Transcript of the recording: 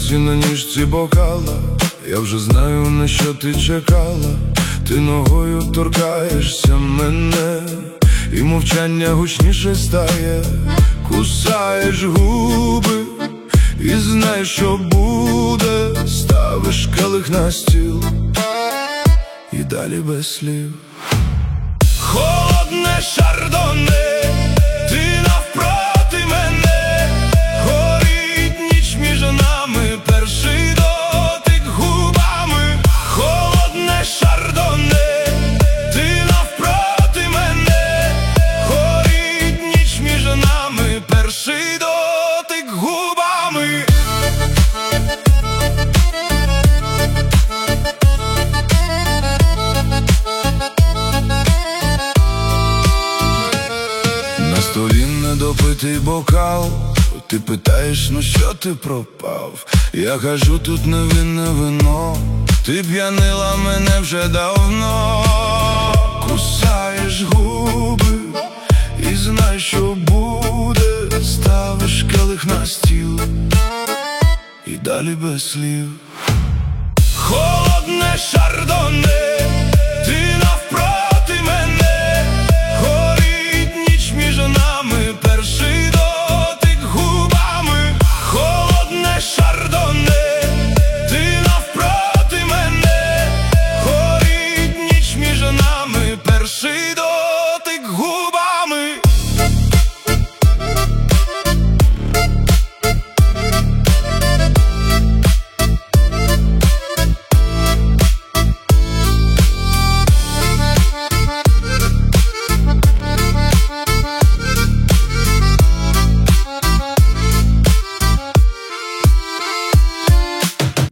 досі на ніжці бокала, я вже знаю, на що ти чекала. Ти ногою торкаєшся мене, і мовчання гучніше стає. Кусаєш губи і знаєш, що буде. Ставиш келих на стіл і далі без слів. Холодне шардоне, ти навпроти мене. Горить ніч між нами, перший дотик губами. Холодне шардоне, ти навпроти мене. Горить ніч між нами, перший дотик губами. На столі недопитий бокал, ти питаєш, ну що ти пропав? Я кажу, тут невинне вино, ти п'янила мене вже давно. Кусаєш губи і знаєш, що буде. Ставиш келих на стіл і далі без слів.